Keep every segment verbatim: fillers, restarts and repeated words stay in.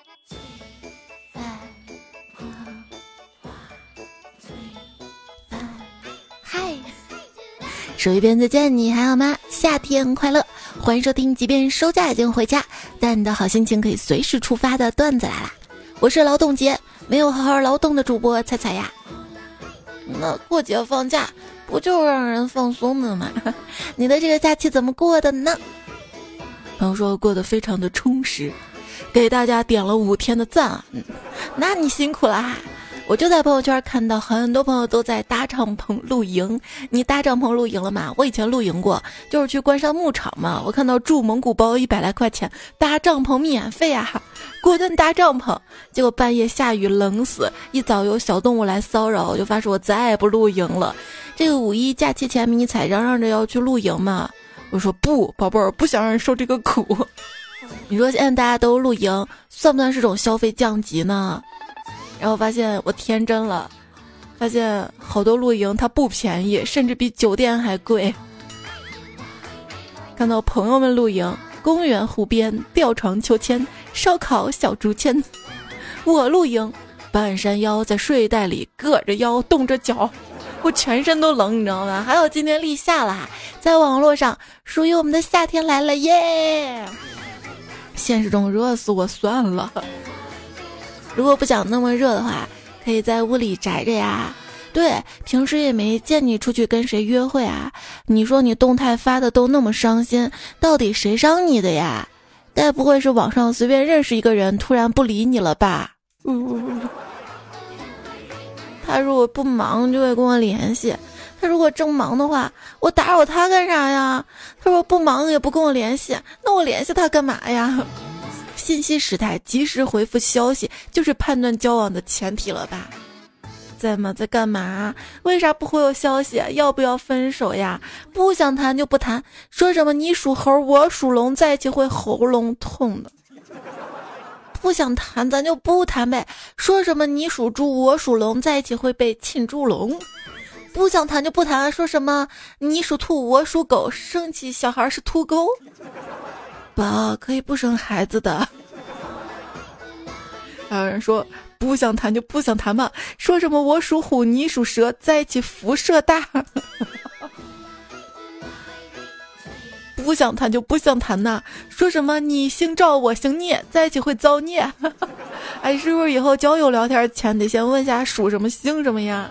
嗨，手一边再见，你还好吗？夏天快乐，欢迎收听即便收假已经回家，但你的好心情可以随时出发的段子来啦！我是劳动节没有好好劳动的主播彩彩呀。那过节放假不就是让人放松的吗？你的这个假期怎么过的呢？朋友说过得非常的充实，给大家点了五天的赞啊！嗯，那你辛苦了哈。我就在朋友圈看到很多朋友都在搭帐篷露营，你搭帐篷露营了吗？我以前露营过，就是去关山牧场嘛。我看到住蒙古包一百来块钱，搭帐篷免费啊，果断搭帐篷。结果半夜下雨冷死，一早有小动物来骚扰，我就发誓我再也不露营了。这个五一假期前迷彩嚷嚷着要去露营嘛，我说不，宝贝儿，不想让人受这个苦。你说现在大家都露营，算不算是种消费降级呢？然后发现我天真了，发现好多露营它不便宜，甚至比酒店还贵。看到朋友们露营，公园湖边吊床秋千，烧烤小竹签。我露营，半山腰在睡袋里硌着腰冻着脚，我全身都冷，你知道吗？还有今天立夏了，在网络上属于我们的夏天来了耶！现实中热死我算了。如果不想那么热的话，可以在屋里宅着呀。对，平时也没见你出去跟谁约会啊。你说你动态发的都那么伤心，到底谁伤你的呀？该不会是网上随便认识一个人突然不理你了吧？嗯，他如果不忙就会跟我联系，他如果正忙的话，我打扰他干啥呀？他说不忙也不跟我联系，那我联系他干嘛呀？信息时代，及时回复消息就是判断交往的前提了吧？在吗？在干嘛？为啥不回我消息？要不要分手呀？不想谈就不谈，说什么你属猴我属龙，在一起会喉咙痛的。不想谈咱就不谈呗，说什么你属猪我属龙，在一起会被浸猪笼。不想谈就不谈，说什么你属兔我属狗，生起小孩是秃钩。宝可以不生孩子的。还有人说不想谈就不想谈嘛，说什么我属虎你属蛇，在一起辐射大。不想谈就不想谈呐，说什么你姓赵我姓聂，在一起会造孽。哎，是不是以后交友聊天前得先问下属什么姓什么呀？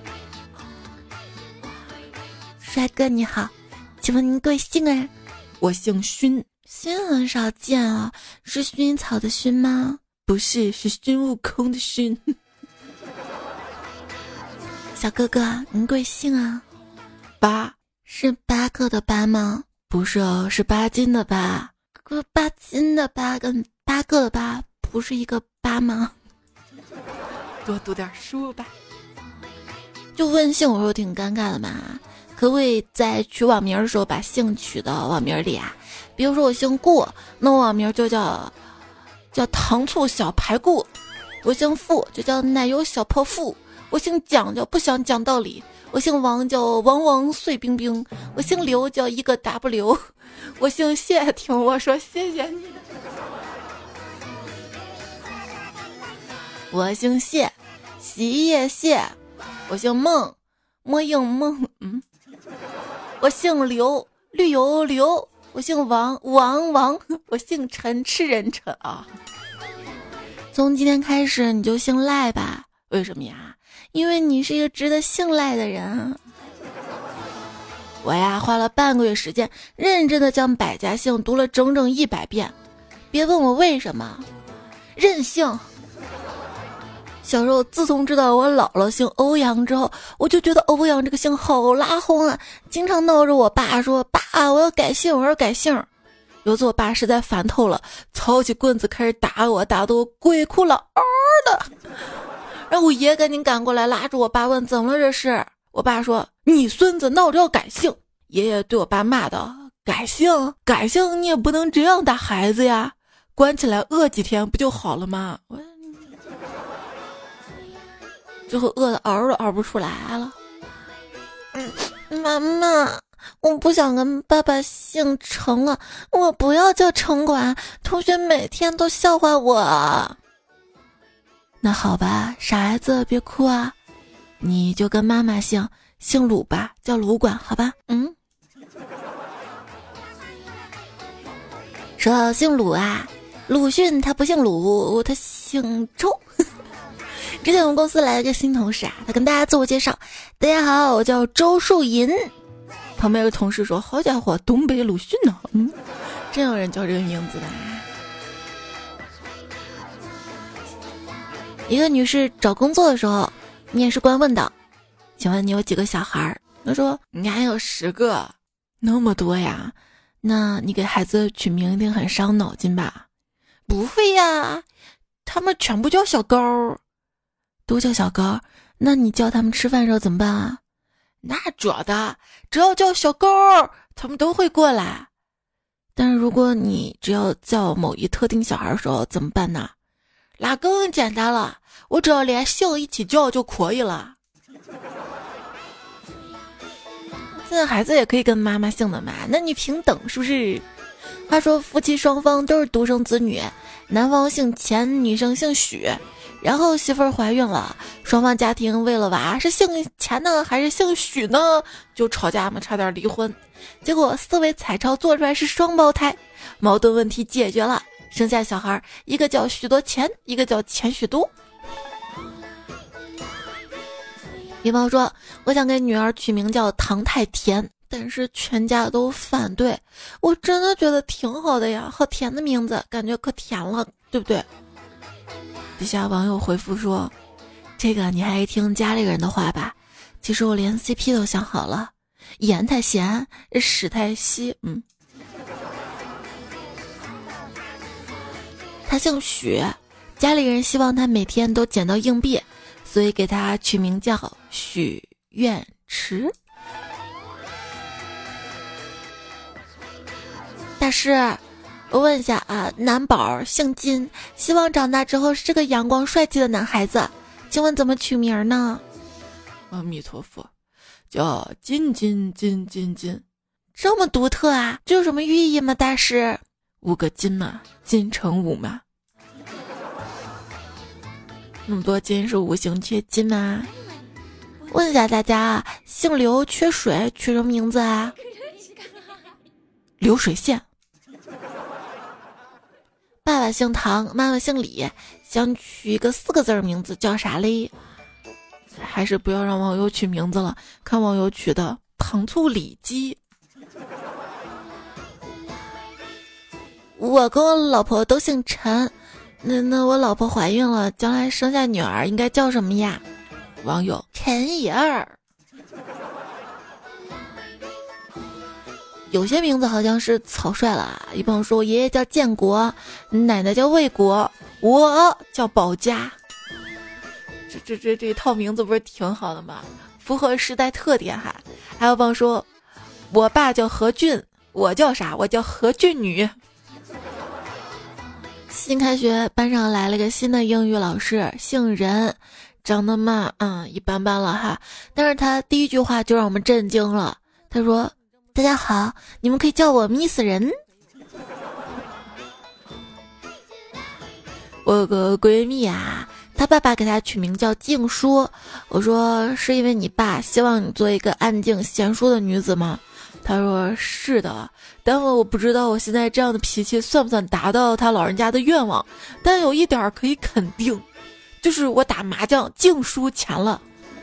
帅哥你好，请问您贵姓啊？我姓勋。勋很少见啊，是薰衣草的薰吗？不是，是孙悟空的孙。小哥哥，您贵姓啊？八，是八个的八吗？不是哦，是八斤的八。个八斤的八跟八个的八不是一个八吗？多读点书吧。就问姓，我说挺尴尬的嘛，可不可以在取网名的时候把姓取到网名里啊？比如说我姓顾，那我网名就叫叫糖醋小排骨；我姓付就叫奶油小泡芙；我姓蒋叫不想讲道理；我姓王叫王王碎冰冰；我姓刘叫一个 W； 我姓谢，听我说谢谢你。我姓谢，洗叶谢；我姓孟，莫应孟，嗯；我姓刘，绿油刘。我姓王，王王；我姓陈，吃人陈啊。从今天开始你就姓赖吧。为什么呀？因为你是一个值得信赖的人。我呀花了半个月时间，认真的将百家姓读了整整一百遍。别问我为什么，任性。小时候，自从知道我姥姥姓欧阳之后，我就觉得欧阳这个姓好拉轰啊，经常闹着我爸说：“爸，我要改姓，我要改姓。”有次我爸实在烦透了，操起棍子开始打我，打得我鬼哭狼嗷的。然后我爷赶紧赶过来拉住我爸问怎么了这是。我爸说：“你孙子闹着要改姓。”爷爷对我爸骂道：“改姓？改姓你也不能这样打孩子呀，关起来饿几天不就好了吗？”我最后饿得嗷都嗷不出来了。嗯，妈妈，我不想跟爸爸姓程了，我不要叫城管，同学每天都笑话我。 那好吧，傻孩子别哭啊，你就跟妈妈姓，姓鲁吧，叫鲁管，好吧？嗯。说到姓鲁啊，鲁迅他不姓鲁，他姓周。之前我们公司来了个新同事啊，他跟大家自我介绍：大家好，我叫周树银。旁边有个同事说：好家伙，东北鲁迅呢、啊？嗯，真有人叫这个名字的。一个女士找工作的时候，面试官问道：请问你有几个小孩？她说：你还有十个。那么多呀？那你给孩子取名一定很伤脑筋吧？不会呀，他们全部叫小高。都叫小高？那你叫他们吃饭的时候怎么办啊？那准的，只要叫小高，他们都会过来。但是如果你只要叫某一特定小孩的时候怎么办呢？那更简单了，我只要连姓一起叫就可以了。现在孩子也可以跟妈妈姓的嘛，那你平等是不是？话说夫妻双方都是独生子女，男方姓钱，女生姓许，然后媳妇儿怀孕了，双方家庭为了娃是姓钱呢还是姓许呢，就吵架嘛，差点离婚。结果四位彩超做出来是双胞胎，矛盾问题解决了，生下小孩，一个叫许多钱，一个叫钱许多。比方说，我想给女儿取名叫唐太甜，但是全家都反对。我真的觉得挺好的呀，好甜的名字，感觉可甜了，对不对？底下网友回复说：这个你还是听家里人的话吧，其实我连 C P 都想好了，盐太咸，屎太稀。嗯，他姓许，家里人希望他每天都捡到硬币，所以给他取名叫许愿池。大师，我问一下啊，男宝姓金，希望长大之后是个阳光帅气的男孩子，请问怎么取名呢？阿弥陀佛，叫金金金金金，这么独特啊，这有什么寓意吗？大师，五个金嘛，金乘五嘛，那么多金是五行缺金吗？问一下大家啊，姓刘缺水，取什么名字啊？流水线。爸爸姓唐，妈妈姓李，想取一个四个字儿名字叫啥嘞？还是不要让网友取名字了，看网友取的糖醋里脊。我跟我老婆都姓陈，那那我老婆怀孕了，将来生下女儿应该叫什么呀？网友陈怡儿。有些名字好像是草率了，一朋友说我爷爷叫建国，奶奶叫魏国，我叫保家。这这这这一套名字不是挺好的吗？符合时代特点哈。还有朋友说我爸叫何俊，我叫啥？我叫何俊女。新开学班上来了个新的英语老师，姓任，长得嘛嗯一般般了哈，但是他第一句话就让我们震惊了。他说大家好，你们可以叫我 Miss 人。我有个闺蜜啊，她爸爸给她取名叫静书，我说是因为你爸希望你做一个安静贤淑的女子吗？她说是的，但我不知道我现在这样的脾气算不算达到他老人家的愿望，但有一点可以肯定，就是我打麻将净输钱了。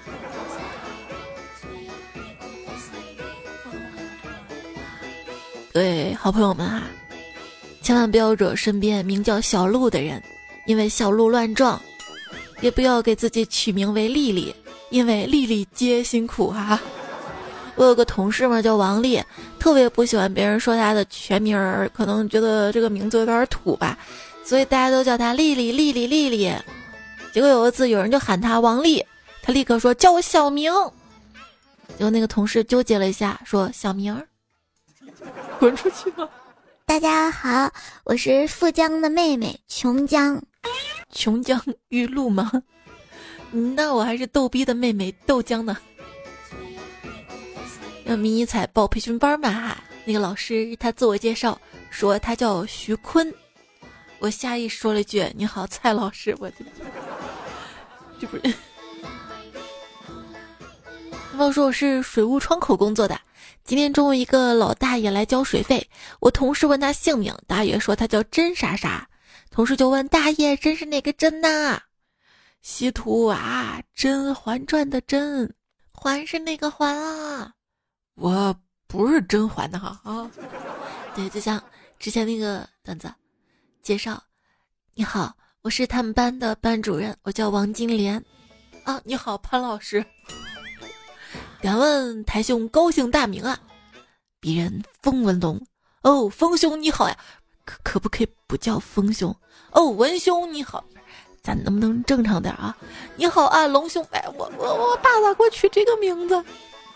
对，好朋友们啊，千万不要惹身边名叫小鹿的人，因为小鹿乱撞；也不要给自己取名为丽丽，因为丽丽皆辛苦哈、啊。我有个同事嘛叫王丽，特别不喜欢别人说她的全名儿，可能觉得这个名字有点土吧，所以大家都叫她丽丽丽丽丽丽。结果有一次有人就喊她王丽，她立刻说叫我小名。结果那个同事纠结了一下，说小名儿。滚出去吧！ 大家好，我是富江的妹妹琼江。 琼江玉露吗？那我还是逗逼的妹妹豆浆呢。要迷你彩报培训班嘛，那个老师他自我介绍说他叫徐坤，我下意识说了一句你好蔡老师，我就这不是。猫说我是水务窗口工作的，今天中午一个老大爷来交水费，我同事问他姓名，大爷说他叫甄啥啥，同事就问大爷甄是哪个甄呐？稀土啊，《甄嬛传》的甄，嬛是那个嬛啊，我不是甄嬛的哈啊。对，就像之前那个段子介绍，你好，我是他们班的班主任，我叫王金莲啊。你好，潘老师。敢问台兄高姓大名啊？鄙人风文龙。哦，风兄你好呀，可可不可以不叫风兄？哦，文兄你好，咱能不能正常点啊？你好啊，龙兄。哎，我我我爸咋给我取这个名字？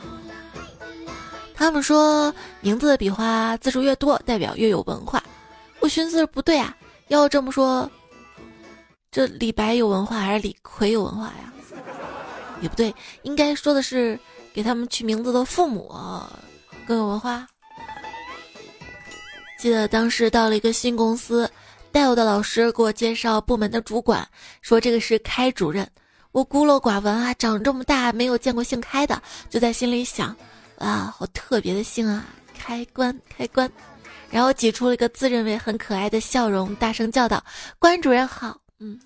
他们说名字的笔画字数越多，代表越有文化。我寻思不对啊，要这么说，这李白有文化还是李逵有文化呀？也不对，应该说的是给他们取名字的父母更有文化。记得当时到了一个新公司，带我的老师给我介绍部门的主管，说这个是开主任。我孤陋寡闻啊，长这么大没有见过姓开的，就在心里想，啊，好特别的姓啊，开关开关。然后挤出了一个自认为很可爱的笑容，大声叫道：关主任好。嗯，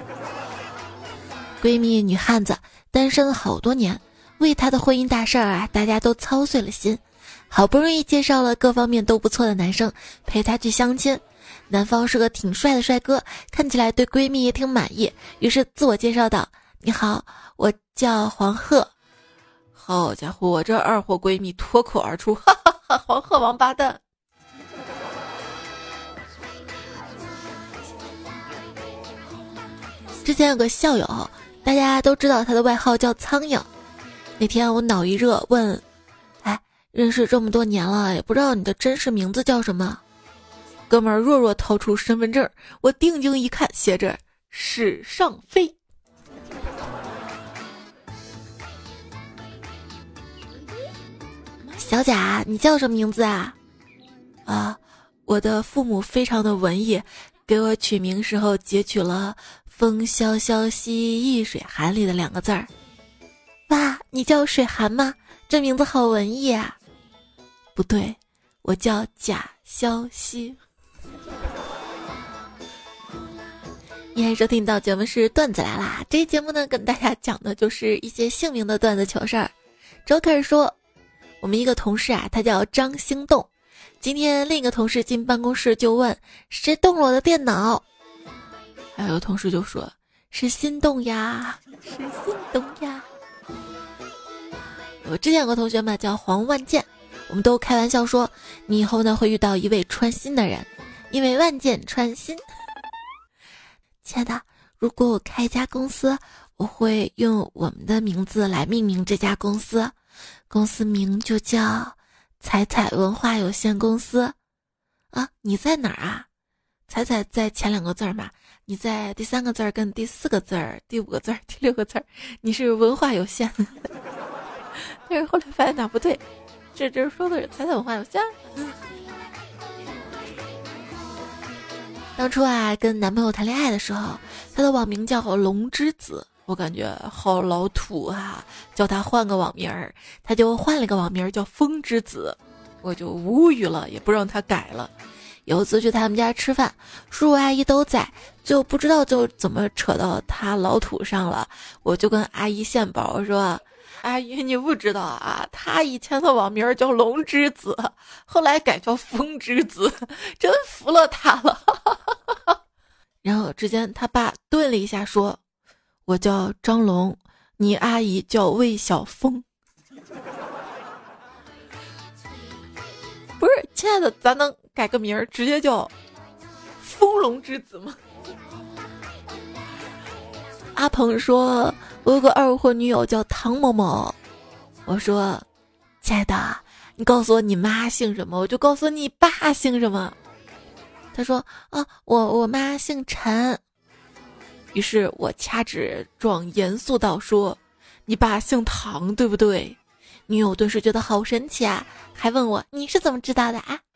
闺蜜女汉子单身好多年，为她的婚姻大事儿啊，大家都操碎了心。好不容易介绍了各方面都不错的男生陪她去相亲，男方是个挺帅的帅哥，看起来对闺蜜也挺满意，于是自我介绍道：你好，我叫黄鹤。好家伙，我这二货闺蜜脱口而出，哈哈哈，黄鹤王八蛋。之前有个校友，大家都知道他的外号叫苍蝇。那天我脑一热问，哎，认识这么多年了，也不知道你的真实名字叫什么？哥们儿弱弱掏出身份证，我定睛一看，写着史尚飞。小贾，你叫什么名字啊？啊，我的父母非常的文艺，给我取名时候截取了风萧萧兮易水寒里的两个字儿。哇，你叫水寒吗？这名字好文艺啊。不对，我叫贾萧兮。你还收听到节目是段子来啦，这一节目呢跟大家讲的就是一些姓名的段子糗事儿。周开始说，我们一个同事啊，他叫张兴动。今天另一个同事进办公室就问，谁动了我的电脑？还有个同事就说，是心动呀，是心动呀。我之前有个同学嘛叫黄万健，我们都开玩笑说，你以后呢会遇到一位穿心的人，因为万箭穿心。亲爱的，如果我开一家公司，我会用我们的名字来命名这家公司，公司名就叫彩彩文化有限公司。啊，你在哪儿啊？彩彩在前两个字儿嘛，你在第三个字儿跟第四个字儿、第五个字儿、第六个字儿，你是文化有限。但是后来发现哪不对，这这说的是彩彩文化有限。嗯，当初啊跟男朋友谈恋爱的时候，他的网名叫龙之子，我感觉好老土啊，叫他换个网名儿，他就换了个网名儿叫风之子，我就无语了，也不让他改了。有一次去他们家吃饭，叔叔阿姨都在，就不知道就怎么扯到他老土上了，我就跟阿姨献宝，我说，阿姨你不知道啊，他以前的网名叫龙之子，后来改叫风之子，真服了他了。然后只见他爸顿了一下说，我叫张龙，你阿姨叫魏小峰。不是，亲爱的，咱能改个名儿，直接叫风龙之子吗？阿鹏说，我有个二货女友叫唐某某。我说，亲爱的，你告诉我你妈姓什么，我就告诉你爸姓什么。他说，啊，我我妈姓陈。于是我掐指状严肃道说，你爸姓唐对不对？女友顿时觉得好神奇啊，还问我，你是怎么知道的啊？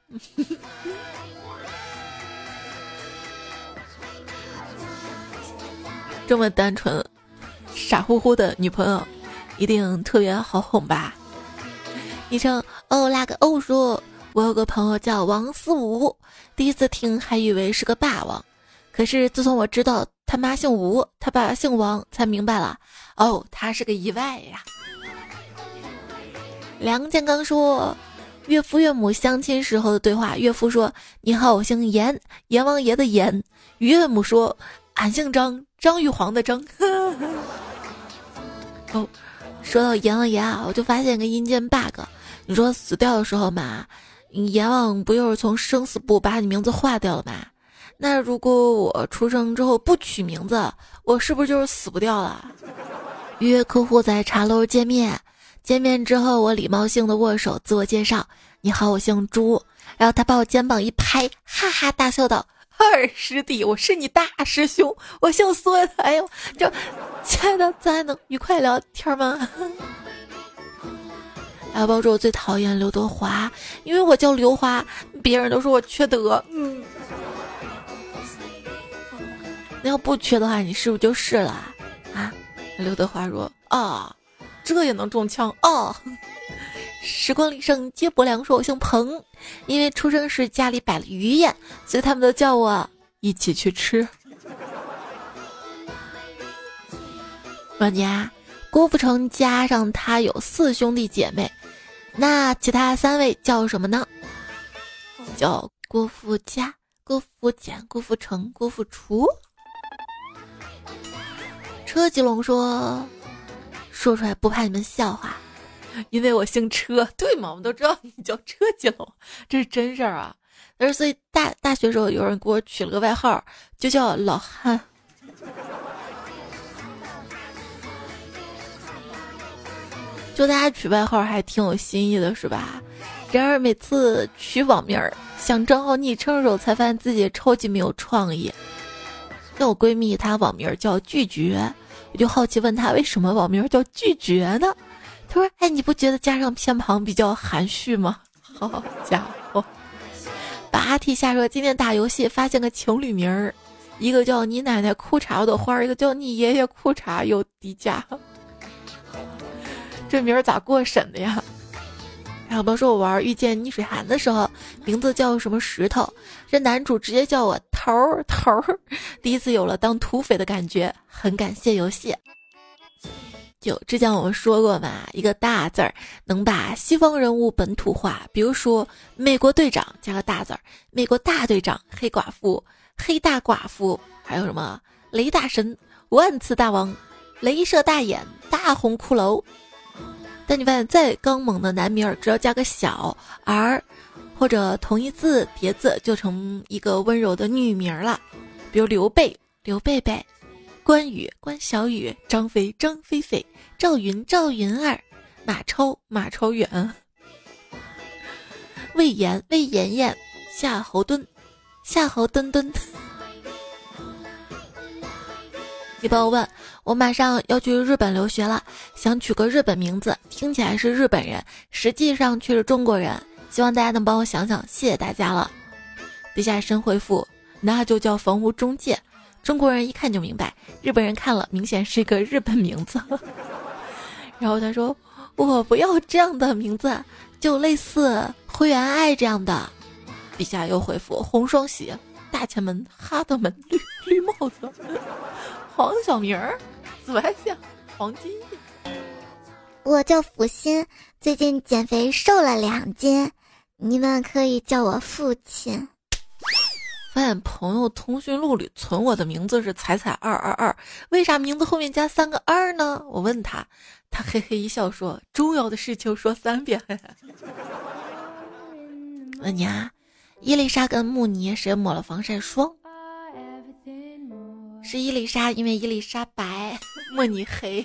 这么单纯， 傻乎乎的女朋友一定特别好哄吧。昵称哦拉个欧说，我有个朋友叫王思武，第一次听还以为是个霸王，可是自从我知道他妈姓吴，他爸姓王，才明白了，哦，他是个意外呀。梁建刚说，岳父岳母相亲时候的对话，岳父说你好，我姓严，阎王爷的严。岳母说俺姓张，张玉皇的张。哦，说到阎王爷啊，我就发现个阴间 bug， 你说死掉的时候嘛，阎王不又是从生死簿把你名字划掉了吗？那如果我出生之后不取名字，我是不是就是死不掉了？约客户在茶楼见面，见面之后我礼貌性的握手自我介绍，你好，我姓朱，然后他把我肩膀一拍，哈哈大笑道，二师弟，我是你大师兄，我姓孙。哎呦，这亲爱的，咱还能愉快聊天吗？阿包说我最讨厌刘德华，因为我叫刘华，别人都说我缺德。嗯，那要不缺的话，你是不是就是了啊？刘德华说啊，这也能中枪哦。时光里生皆薄凉说我姓彭，因为出生时家里摆了鱼宴，所以他们都叫我一起去吃。说你啊，郭富城加上他有四兄弟姐妹，那其他三位叫什么呢？叫郭富嘉、郭富简、郭富城、郭富厨。车吉龙说，说出来不怕你们笑话，因为我姓车。对嘛，我们都知道你叫车吉龙，这是真事儿啊。但是所以大大学时候有人给我取了个外号，就叫老汉。就大家取外号还挺有新意的是吧？然而每次取网名想账号昵称的时候，才发现自己超级没有创意。跟我闺蜜她网名叫拒绝，我就好奇问她为什么网名叫拒绝呢？她说哎，你不觉得加上偏旁比较含蓄吗？好家伙，把阿 T 下说今天打游戏发现个情侣名儿，一个叫你奶奶裤衩有朵花，一个叫你爷爷裤衩有迪迦。这名儿咋过审的呀？然后比如说我玩遇见逆水寒的时候，名字叫什么石头，这男主直接叫我头儿头儿，第一次有了当土匪的感觉，很感谢游戏。就之前我们说过嘛，一个大字儿能把西方人物本土化，比如说美国队长加个大字儿，美国大队长、黑寡妇、黑大寡妇，还有什么雷大神、万磁大王、镭射大眼、大红骷髅。但你发现再刚猛的男名儿，只要加个小儿或者同义字叠字，就成一个温柔的女名了。比如刘备、刘贝贝、关羽、关小雨、张飞、张飞飞、赵云、赵云儿、马超、马超远、魏延、魏延延、夏侯惇、夏侯惇惇。一帮我问我马上要去日本留学了，想取个日本名字，听起来是日本人，实际上却是中国人，希望大家能帮我想想，谢谢大家了。底下深回复，那就叫房屋中介，中国人一看就明白，日本人看了明显是一个日本名字。然后他说我不要这样的名字，就类似灰原哀这样的。底下又回复红双喜、大前门、哈德门、绿绿帽子、黄小明儿、紫外线、黄金。 我叫福鑫，最近减肥瘦了两斤，你们可以叫我父亲。 发现朋友通讯录里存我的名字是彩彩二二二，为啥名字后面加三个二呢？我问他，他嘿嘿一笑说，重要的事情说三遍。问你啊，伊丽莎跟慕尼谁抹了防晒霜？是伊丽莎，因为伊丽莎白，慕尼黑。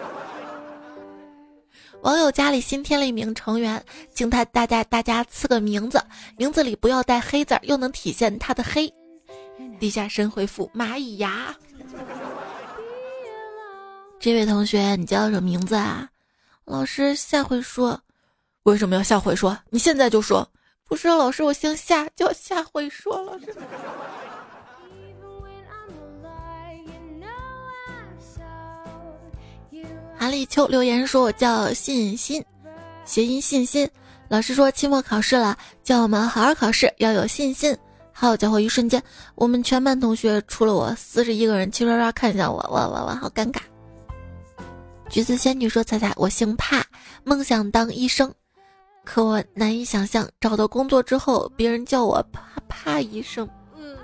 网友家里新添了一名成员，请他大家大家赐个名字，名字里不要带黑字，又能体现他的黑。底下神回复蚂蚁牙。这位同学，你叫什么名字啊？老师下回说。为什么要下回说？你现在就说。不是老师，我姓夏，叫下回说。老师。 韩立秋留言说我叫信心，谐音信心。老师说期末考试了，叫我们好好考试，要有信心。好家伙，一瞬间我们全班同学除了我四十一个人齐刷刷看向我，哇哇哇，好尴尬。橘子仙女说彩彩，我姓帕，梦想当医生，可我难以想象找到工作之后别人叫我帕帕医生。嗯，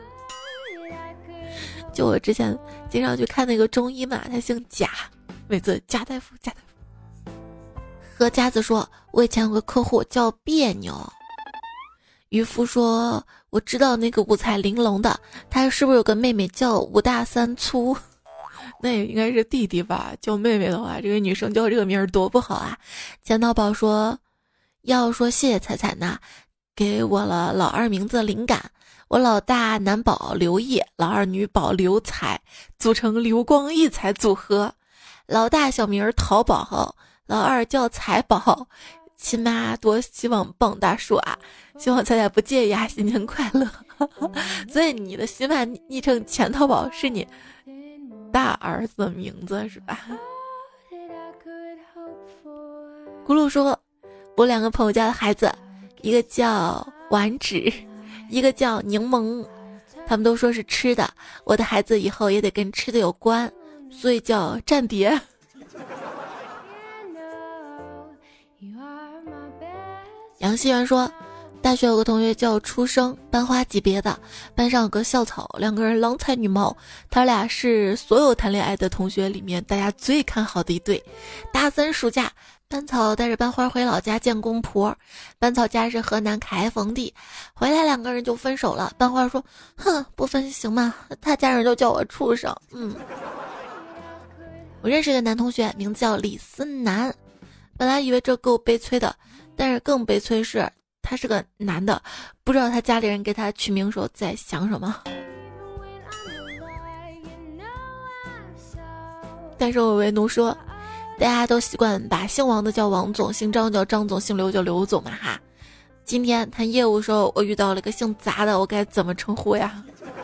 就我之前经常去看那个中医嘛，他姓贾，每次贾大夫贾大夫。何家子说我以前有个客户叫别扭。渔夫说我知道那个五彩玲珑的，他是不是有个妹妹叫五大三粗？那也应该是弟弟吧，叫妹妹的话，这个女生叫这个名儿多不好啊。钱淘宝说要说谢谢彩彩呢，给我了老二名字灵感。我老大男宝刘烨，老二女宝刘彩，组成流光溢彩组合。老大小名淘宝，老二叫彩宝。亲妈多希望傍大树啊，希望彩彩不介意啊，新年快乐。所以你的喜马昵称钱淘宝是你大儿子的名字是吧？咕噜说我两个朋友家的孩子，一个叫丸子，一个叫柠檬，他们都说是吃的，我的孩子以后也得跟吃的有关，所以叫战蝶。杨希元说大学有个同学叫初生，班花级别的，班上有个校草，两个人郎才女貌，他俩是所有谈恋爱的同学里面大家最看好的一对。大三暑假，班草带着班花回老家见公婆，班草家是河南开封的，回来两个人就分手了。班花说哼，不分行吗？他家人都叫我畜生。嗯，我认识一个男同学，名字叫李思南，本来以为这够悲催的，但是更悲催是他是个男的，不知道他家里人给他取名时候在想什么。但是我为奴说大家都习惯把姓王的叫王总，姓张叫张总，姓刘叫刘总嘛哈。今天谈业务的时候我遇到了个姓杂的，我该怎么称呼呀？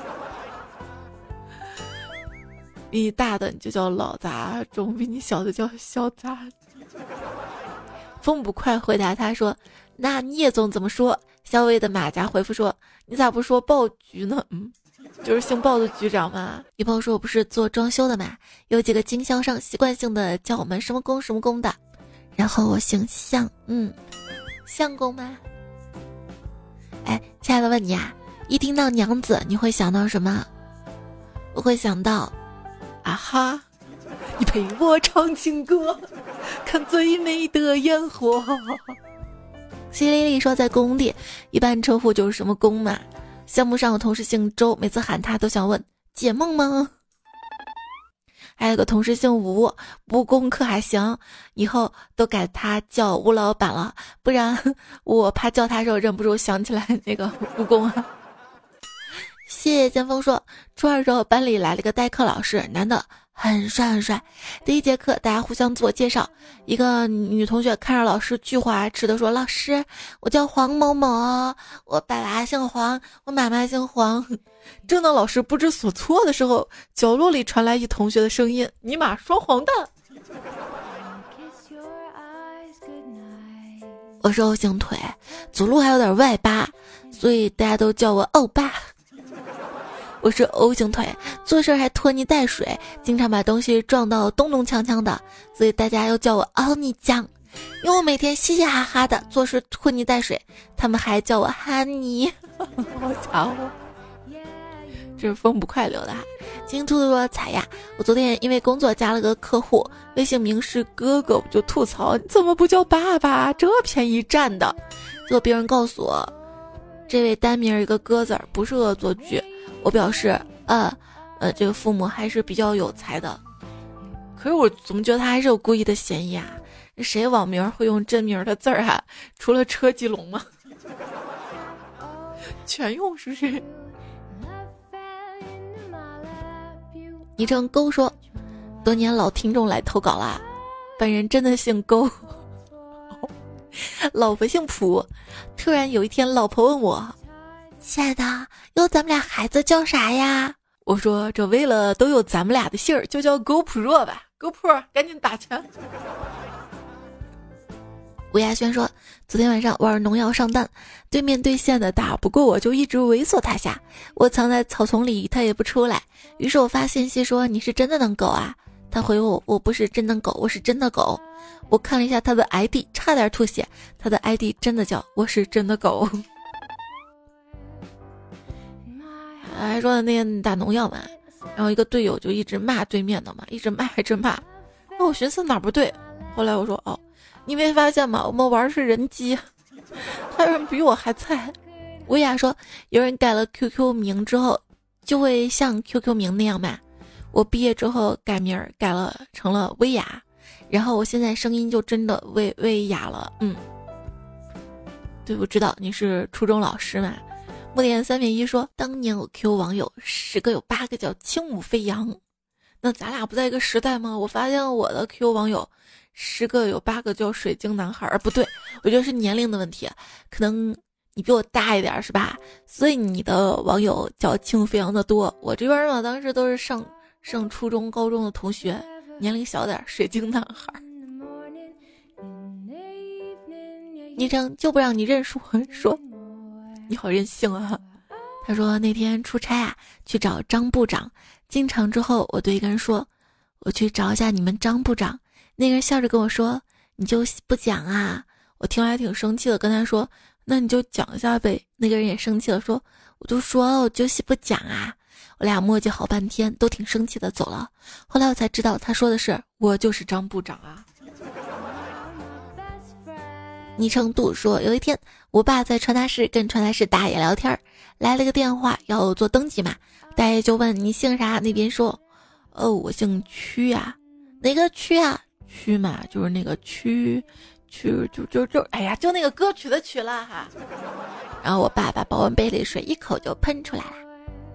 比你大的你就叫老杂种，比你小的叫小杂。风不快回答他说那聂总怎么说？小伟的马甲回复说你咋不说鲍局呢？嗯，就是姓鲍的局长嘛。一朋友说我不是做装修的嘛，有几个经销商习惯性的叫我们什么工什么工的，然后我姓向，嗯，相公吗？哎，亲爱的问你啊，一听到娘子你会想到什么？我会想到啊哈，你陪我唱情歌，看最美的烟火。西丽丽说在工地一般称呼就是什么工嘛，项目上有同事姓周，每次喊他都想问解梦吗？还有个同事姓吴，吴工科还行，以后都改他叫吴老板了，不然我怕叫他时候忍不住想起来那个吴工啊。谢剑锋说初二时候班里来了个代课老师，男的很帅很帅，第一节课大家互相自我介绍，一个女同学看着老师巨滑痴的说老师我叫黄某某，我爸爸姓黄，我妈妈姓黄。正当老师不知所措的时候，角落里传来一同学的声音，尼玛双黄蛋。我是 O 型腿，走路还有点外八，所以大家都叫我欧巴。我是 O 型腿，做事还拖泥带水，经常把东西撞到东东锵锵的，所以大家又叫我奥尼酱。因为我每天嘻嘻哈哈的，做事拖泥带水，他们还叫我哈尼。好家伙，这是风不快流的哈。金兔兔说彩呀，我昨天因为工作加了个客户，微信名是哥哥，我就吐槽你怎么不叫爸爸，这便宜占的。结果别人告诉我，这位单名一个哥字儿，不是恶作剧。我表示呃呃这个父母还是比较有才的，可是我怎么觉得他还是有故意的嫌疑啊？谁网名会用真名的字儿啊？除了车继龙吗？全用是不是？昵称勾说多年老听众来投稿啦，本人真的姓勾，老婆姓蒲。突然有一天老婆问我，亲爱的，有咱们俩孩子叫啥呀？我说这为了都有咱们俩的姓儿，就叫狗普若吧。 给我破，赶紧打钱。吴亚轩说，昨天晚上玩农药上弹，对面对线的打不过我，就一直猥琐他下，我藏在草丛里，他也不出来，于是我发信息说你是真的能狗啊，他回我我不是真的狗，我是真的狗。我看了一下他的 I D， 差点吐血，他的 I D 真的叫我是真的狗。还说那天打农药嘛，然后一个队友就一直骂对面的嘛，一直骂一直骂，那我寻思哪不对，后来我说哦，你没发现吗？我们玩的是人机，还有人比我还菜。薇娅说，有人改了 Q Q 名之后，就会像 Q Q 名那样嘛。我毕业之后改名儿，改了成了薇娅，然后我现在声音就真的薇薇娅了。嗯，对，我知道你是初中老师嘛。木点三撇一说，当年我 Q 网友十个有八个叫轻舞飞扬，那咱俩不在一个时代吗？我发现我的 Q 网友十个有八个叫水晶男孩，不对，我觉得是年龄的问题，可能你比我大一点是吧？所以你的网友叫轻舞飞扬的多，我这边嘛，当时都是上上初中高中的同学，年龄小点，水晶男孩。昵称就不让你认输，说你好任性啊。他说那天出差啊，去找张部长，进场之后我对一个人说，我去找一下你们张部长。那个人笑着跟我说，你就不讲啊。我听完还挺生气的，跟他说，那你就讲一下呗。那个人也生气了，说我就说了我就是不讲啊。我俩磨叽好半天，都挺生气的走了。后来我才知道他说的是我就是张部长啊。昵称度说，有一天我爸在传达室跟传达室大爷聊天，来了个电话要做登记嘛，大爷就问你姓啥，那边说哦我姓屈啊。哪个屈啊？屈嘛，就是那个屈屈就就就哎呀就那个歌曲的曲了哈。然后我爸把保温杯里水一口就喷出来了。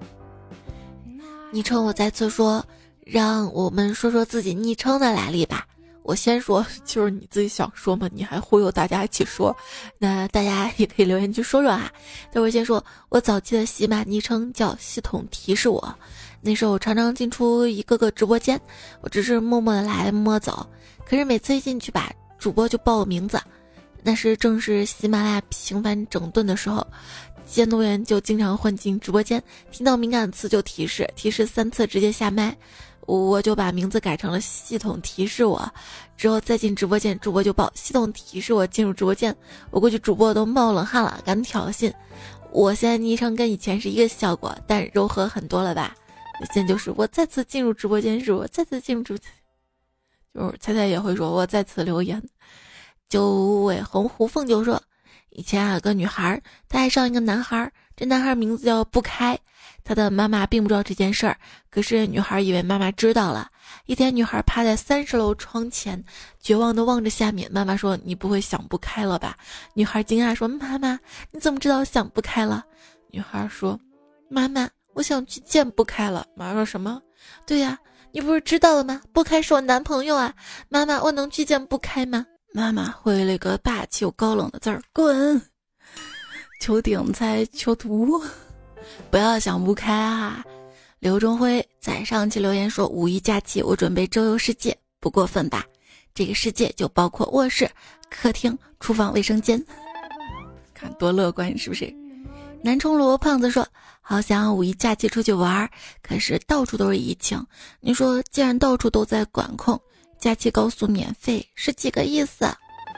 昵称我再次说，让我们说说自己昵称的来历吧。我先说，就是你自己想说嘛，你还忽悠大家一起说，那大家也可以留言去说说啊。待会儿先说，我早期的喜马昵称叫系统提示我，那时候我常常进出一个个直播间，我只是默默的来默默走，可是每次一进去吧，主播就报我名字，那是正是喜马拉雅频繁整顿的时候，监督员就经常混进直播间，听到敏感词就提示，提示三次直接下麦，我就把名字改成了系统提示我，之后再进直播间，主播就报系统提示我进入直播间，我估计主播都冒冷汗了，敢挑衅。我现在昵称跟以前是一个效果，但柔和很多了吧？现在就是我再次进入直播间，是我再次进入直播间，就是猜猜也会说我再次留言。九尾红胡凤就说，以前啊有个女孩，她爱上一个男孩，这男孩名字叫不开，她的妈妈并不知道这件事儿，可是女孩以为妈妈知道了。一天女孩趴在三十楼窗前，绝望地望着下面，妈妈说，你不会想不开了吧？女孩惊讶说，妈妈你怎么知道想不开了？女孩说，妈妈我想去见不开了。妈妈说，什么？对呀、啊、你不是知道了吗？不开是我男朋友啊，妈妈我能去见不开吗？妈妈回了一个霸气又高冷的字儿，滚！求顶才求图，不要想不开啊！刘忠辉在上期留言说，五一假期我准备周游世界，不过分吧？这个世界就包括卧室、客厅、厨房、卫生间，看多乐观是不是？南充罗胖子说，好想五一假期出去玩，可是到处都是疫情，你说既然到处都在管控，假期高速免费是几个意思？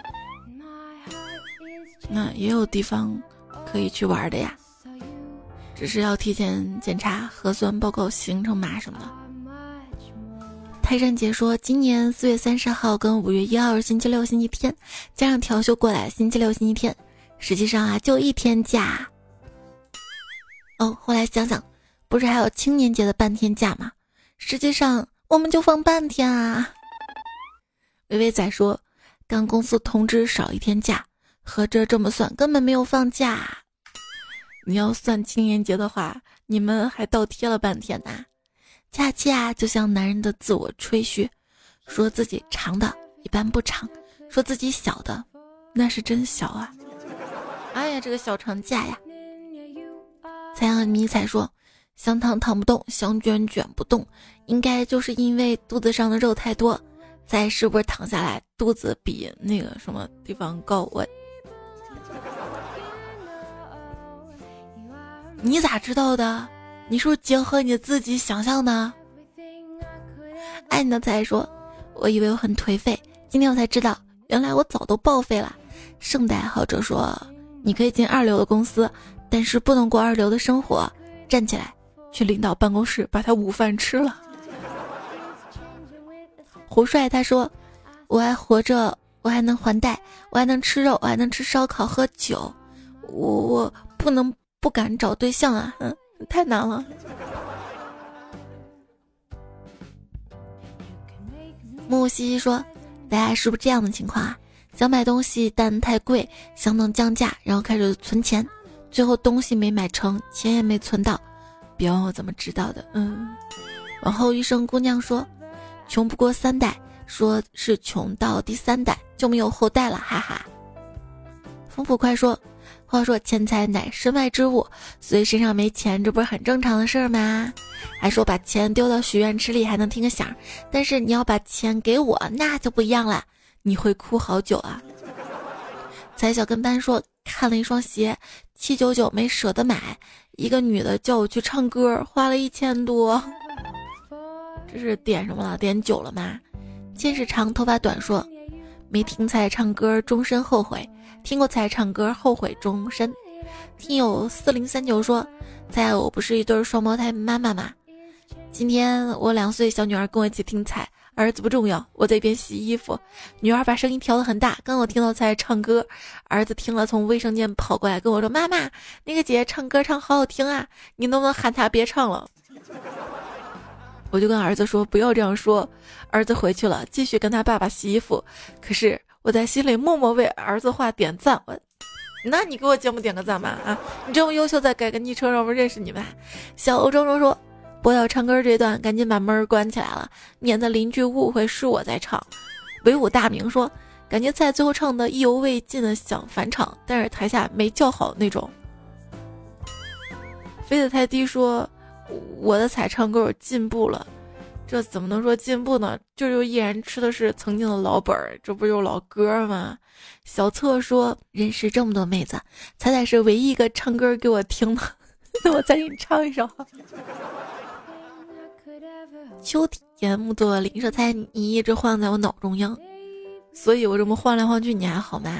那也有地方可以去玩的呀，只是要提前检查核酸报告、行程码什么的。泰山姐说，今年四月三十号跟五月一号是星期六、星期天，加上调休过来，星期六、星期天，实际上啊就一天假。哦，后来想想，不是还有青年节的半天假吗？实际上我们就放半天啊。微微仔说，刚公司通知少一天假，合着这么算根本没有放假。你要算青年节的话，你们还倒贴了半天呢。假期啊，就像男人的自我吹嘘，说自己长的一般不长，说自己小的那是真小啊。哎呀，这个小长假呀。彩阳迷彩说， 香烫烫不动，香卷卷不动，应该就是因为肚子上的肉太多。再是不是躺下来肚子比那个什么地方高？我你咋知道的？你是不是结合你自己想象的？爱你的才说，我以为我很颓废，今天我才知道，原来我早都报废了。圣代爱好者说，你可以进二流的公司，但是不能过二流的生活。站起来，去领导办公室把他午饭吃了。胡帅他说，我还活着，我还能还贷，我还能吃肉，我还能吃烧烤喝酒，我我不能不敢找对象啊，嗯，太难了。木西西说，大家是不是这样的情况啊？想买东西但太贵，想等降价，然后开始存钱，最后东西没买成，钱也没存到。别问我怎么知道的。嗯，往后余生姑娘说，穷不过三代，说是穷到第三代就没有后代了，哈哈。丰富快说，话说钱财乃身外之物，所以身上没钱，这不是很正常的事儿吗？还说把钱丢到许愿池里还能听个响，但是你要把钱给我，那就不一样了，你会哭好久啊。才小跟班说，看了一双鞋七九九没舍得买，一个女的叫我去唱歌，花了一千多。这是点什么了？点酒了吗？见识长头发短说，没听彩唱歌终身后悔，听过彩唱歌后悔终身。听友四零三九说，猜我不是一对双胞胎妈妈吗？今天我两岁小女儿跟我一起听彩，儿子不重要，我在一边洗衣服，女儿把声音调得很大，刚好听到彩唱歌，儿子听了从卫生间跑过来跟我说，妈妈，那个姐姐唱歌唱好好听啊，你能不能喊她别唱了？我就跟儿子说不要这样说，儿子回去了继续跟他爸爸洗衣服，可是我在心里默默为儿子话点赞。我那你给我节目点个赞吧啊！你这么优秀，再改个昵称让我认识你们。小欧中中说，播到唱歌这段赶紧把门关起来了，免得邻居误会是我在唱。唯武大名说，感觉在最后唱的意犹未尽的想返场，但是台下没叫好那种。飞得太低说，我的彩唱歌有进步了，这怎么能说进步呢？这就依然吃的是曾经的老本儿，这不就是老歌吗？小策说，认识这么多妹子，彩彩是唯一一个唱歌给我听的，那我再给你唱一首。秋天木作林舍猜，你一直晃在我脑中央，所以我这么晃来晃去你还好吗？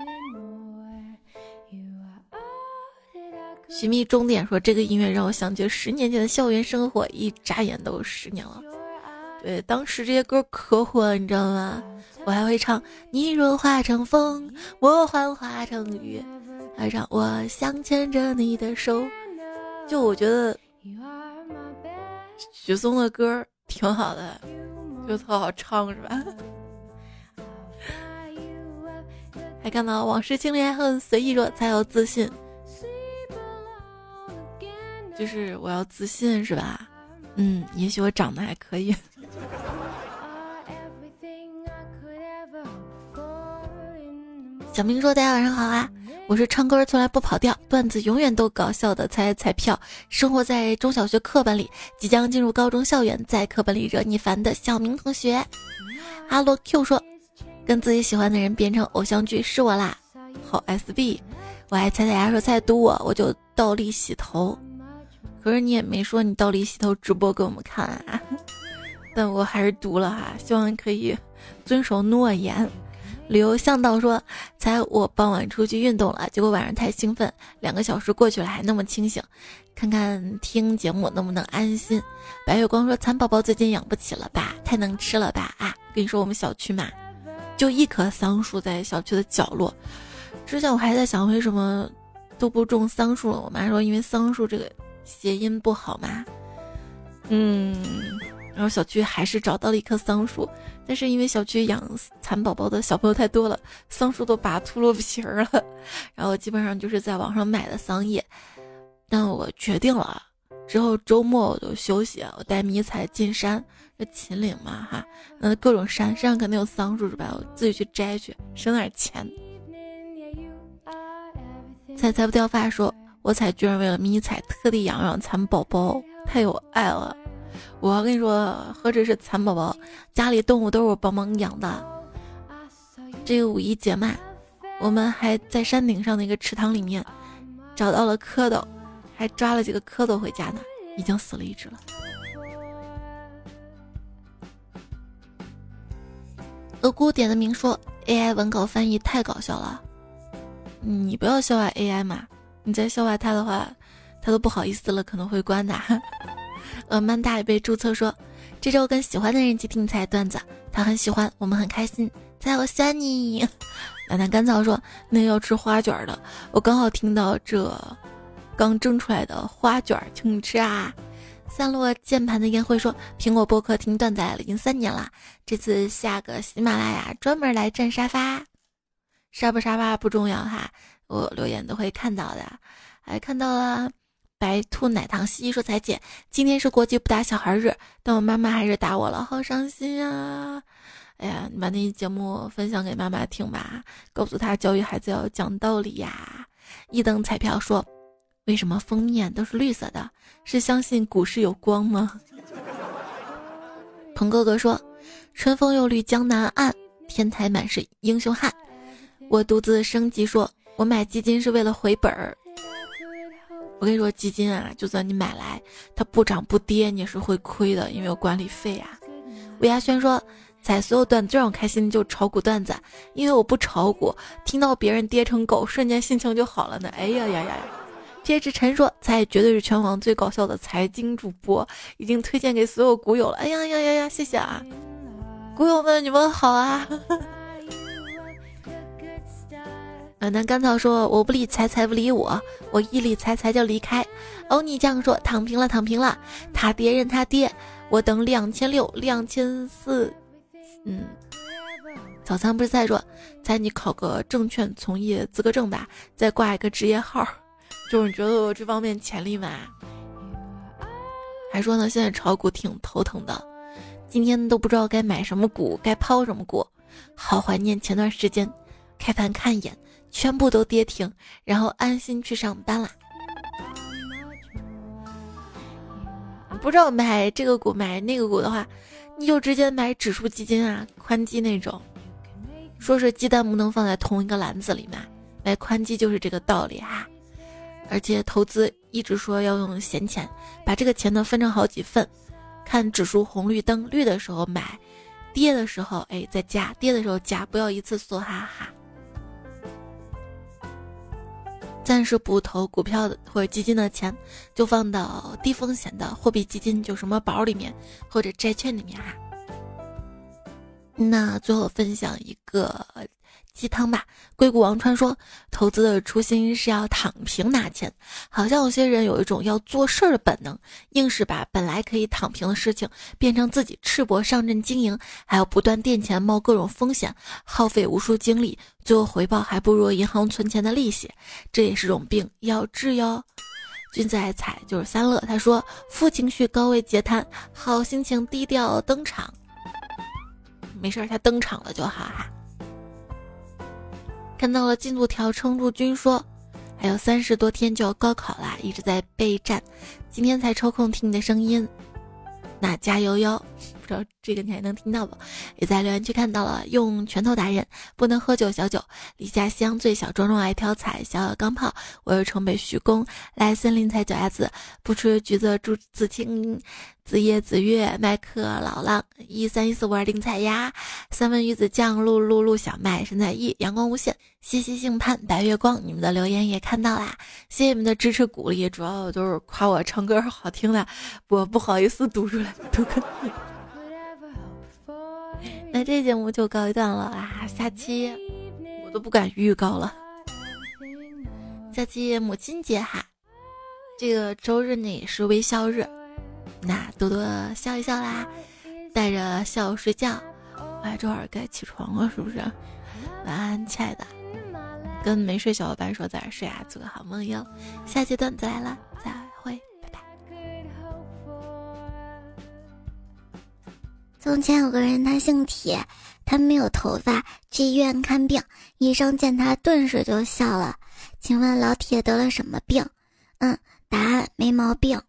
寻觅终点说，这个音乐让我想起十年前的校园生活，一眨眼都十年了。对，当时这些歌可火了，你知道吗？我还会唱你若化成风，我幻化成雨，还唱我想牵着你的手。就我觉得许嵩的歌挺好的，就特好唱是吧？还看到往事清莲很随意说，才有自信，就是我要自信是吧？嗯，也许我长得还可以。小明说，大家晚上好啊，我是唱歌从来不跑调，段子永远都搞笑的猜彩票，生活在中小学课本里，即将进入高中校园，在课本里惹你烦的小明同学。哈罗 Q 说，跟自己喜欢的人编成偶像剧是我啦，好 S B。 我还猜彩牙说猜赌我，我就倒立洗头，可是你也没说你倒立洗头直播给我们看啊，但我还是读了哈，希望可以遵守诺言。旅游向导说，才我傍晚出去运动了，结果晚上太兴奋，两个小时过去了还那么清醒，看看听节目能不能安心。白月光说，蚕宝宝最近养不起了吧，太能吃了吧啊！跟你说我们小区嘛，就一棵桑树在小区的角落，之前我还在想为什么都不种桑树了，我妈说因为桑树这个谐音不好嘛，嗯，然后小区还是找到了一棵桑树，但是因为小区养蚕宝宝的小朋友太多了，桑树都拔秃噜皮儿了，然后基本上就是在网上买的桑叶。但我决定了，之后周末我就休息，我带迷彩进山，这秦岭嘛哈，那各种山山上肯定有桑树是吧？我自己去摘去，省点钱。彩彩不掉发说，我才居然为了迷彩特地养养蚕宝宝， 太有爱了。我跟你说，何止是蚕宝宝，家里动物都是我帮忙养的。这个五一节嘛，我们还在山顶上的一个池塘里面找到了蝌蚪，还抓了几个蝌蚪回家呢，已经死了一只了。鹅姑点的名说 A I 文稿翻译太搞笑了，你不要笑话 A I 嘛，你再笑话他的话，他都不好意思了，可能会关的。呃，曼大也被注册说这周跟喜欢的人一起听彩段子，他很喜欢，我们很开心，在我喜欢你。奶奶干燥说那个要吃花卷的，我刚好听到这刚蒸出来的花卷，请你吃啊。散落键盘的烟灰说苹果播客听段子来了已经三年了，这次下个喜马拉雅专门来占沙发，沙不沙发不重要哈，我留言都会看到的。还看到了白兔奶糖西西说彩姐今天是国际不打小孩日，但我妈妈还是打我了，好伤心啊。哎呀，你把那期节目分享给妈妈听吧，告诉她教育孩子要讲道理呀。一等彩票说为什么封面都是绿色的，是相信股市有光吗？鹏哥哥说春风又绿江南岸，天台满是英雄汉。我独自升级说我买基金是为了回本儿。我跟你说基金啊，就算你买来它不涨不跌你也是会亏的，因为有管理费啊。吴亚轩说在所有段子最让我开心的就是炒股段子，因为我不炒股，听到别人跌成狗瞬间心情就好了呢。哎呀呀呀呀！这只陈说才绝对是全网最搞笑的财经主播，已经推荐给所有股友了。哎呀呀呀呀，谢谢啊，股友们你们好啊。暖男甘草说我不理财财不理我，我一理财财就离开。欧尼酱说躺平了躺平了，他跌任他跌，我等两千六两千四。嗯，早餐不是在说在你考个证券从业资格证吧，再挂一个职业号，就是你觉得我这方面潜力嘛？还说呢现在炒股挺头疼的，今天都不知道该买什么股该抛什么股，好怀念前段时间开盘看一眼全部都跌停，然后安心去上班啦。不知道买这个股买那个股的话，你就直接买指数基金啊，宽基那种。说是鸡蛋不能放在同一个篮子里嘛，买宽基就是这个道理哈。而且投资一直说要用闲钱，把这个钱呢分成好几份，看指数红绿灯，绿的时候买，跌的时候哎再加，跌的时候加，不要一次梭哈哈。暂时不投股票的或者基金的钱，就放到低风险的货币基金，就什么宝里面或者债券里面哈。那最后分享一个鸡汤吧。硅谷王川说投资的初心是要躺平拿钱，好像有些人有一种要做事儿的本能，硬是把本来可以躺平的事情变成自己赤膊上阵经营，还要不断垫钱冒各种风险，耗费无数精力，最后回报还不如银行存钱的利息，这也是种病，要治哟。君子爱财就是三乐，他说负情绪高位截瘫，好心情低调登场，没事他登场了就好哈。看到了进度条撑住君说还有三十多天就要高考啦，一直在备战，今天才抽空听你的声音，那加油哟。不知道这个你还能听到不？也在留言区看到了用拳头打人不能喝酒小酒，离家乡最小壮壮爱挑彩，小小钢炮我有城北徐公，来森林采脚丫子，不吃橘子朱子清，子夜子月麦克老浪，一三一四五二零彩鸭，三文鱼子酱露露露小麦身材一阳光无限西西姓潘白月光，你们的留言也看到啦，谢谢你们的支持鼓励，主要都是夸我唱歌好听的，我不好意思读出来读个那这节目就告一段了啊，下期我都不敢预告了，下期母亲节哈，这个周日呢也是微笑日，那多多笑一笑啦，带着笑睡觉，哎，这会儿该起床了是不是？晚安亲爱的，跟没睡小伙伴说早点睡啊，做个好梦哟，下期段子来了，再会。 从前有个人，他姓铁，他没有头发，去医院看病，医生见他顿时就笑了。请问老铁得了什么病？嗯，答案没毛病。